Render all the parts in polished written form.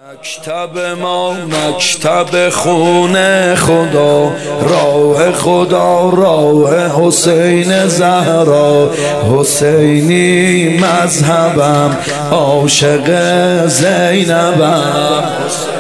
مکتب ما مکتب خونه خدا، راه خدا راه حسین زهرا، حسینی مذهبم عاشق زینبم،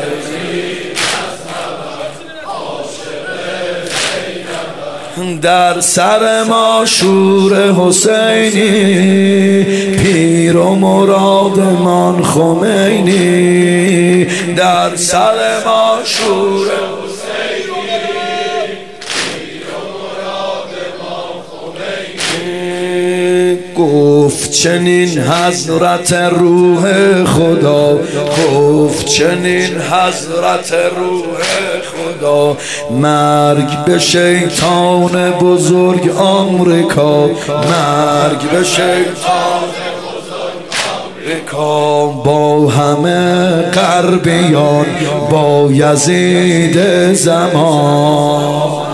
در سر ما شور حسینی، پیر و مرادمان خمینی، در سر ما شور حسینی، پیر و مرادمان خمینی. گفت چنین حضرت روح خدا، گفت چنین حضرت روح خدا، مرگ به شیطان بزرگ آمریکا، مرگ به شیطان بزرگ آمریکا، با همه غربیان با یزید زمان.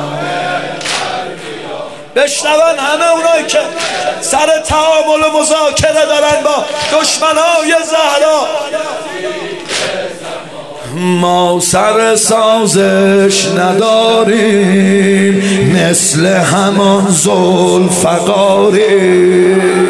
بشنون همه اونایی که سر تعامل و مذاکره دارن با دشمنای زهرا، ما سر سازش نداریم مثل همان ذوالفقاریم،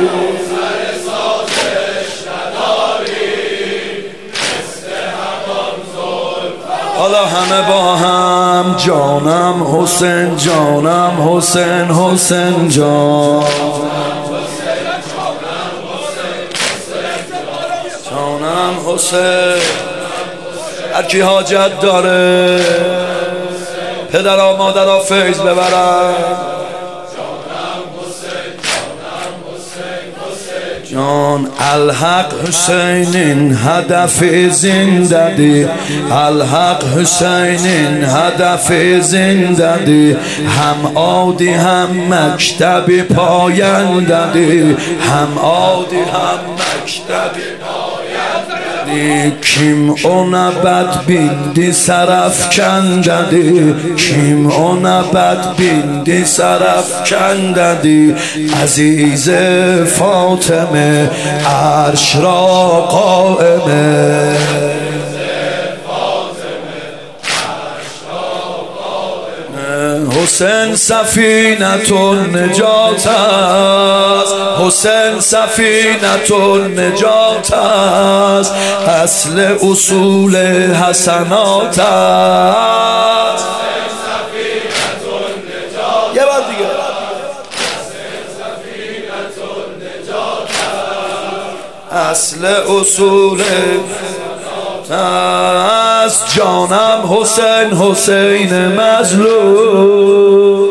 حالا همه با هم جانم حسین جانم حسین حسین جان، جانم حسین. هر کی حاجت داره پدرها مادرها فیض ببرن، جان الحق حسینین هدف زندگی، الحق حسینین هدف زندگی، هم عادی هم مکتب پایندگی، هم عادی هم مکتب پایندگی. کیم اونا بد بیندی سرف کنددی، کیم اونا بد بیندی سرف کنددی، عزیز فاطمه عرش را قائمه، حسین سفینة النجات است، حسین سفینة النجات است، اصل اصول حسنات است. یه بار دیگه اصل اصول است، جانم حسین حسین مظلوم،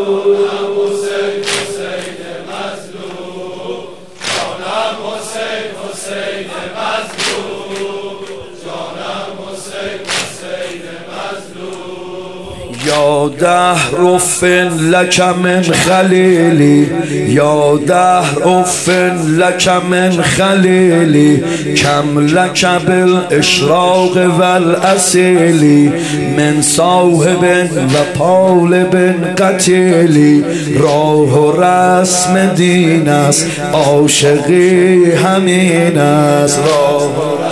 یا دهر افن لک من خلیلی، یا دهر افن لک من خلیلی، کم لک بالاشراق والاسیلی، من صاحب و طالب قتیلی، راه و رسم دین است عاشقی همین است، راه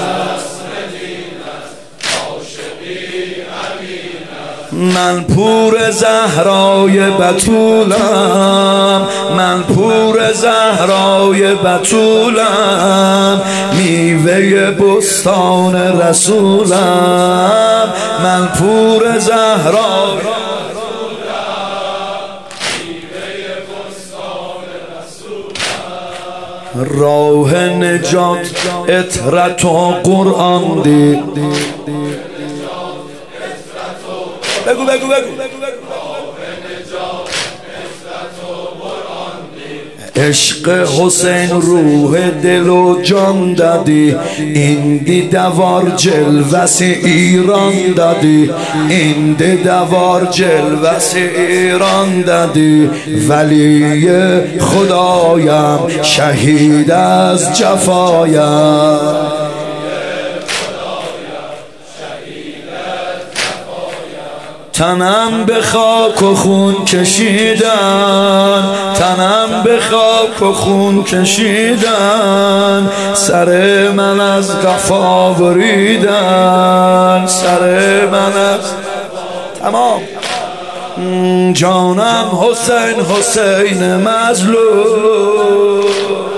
من پور زهرای بتولم، من پور زهرای بتولم، میوه بستان رسولم، من پور زهرای راه نجات اطرت و قرآن دی. بگو بگو بگو عشق حسین روح دل و جان دادی، این دی دوار جلوس ایران دادی، این دی دوار جلوس ایران دادی، ولی خدایم شهید از جفایم، تنم به خاک و خون کشیدن، تنم به خاک و خون کشیدن، سر من از قفا بریدن. سر من است. تمام. جانم حسین حسین مظلوم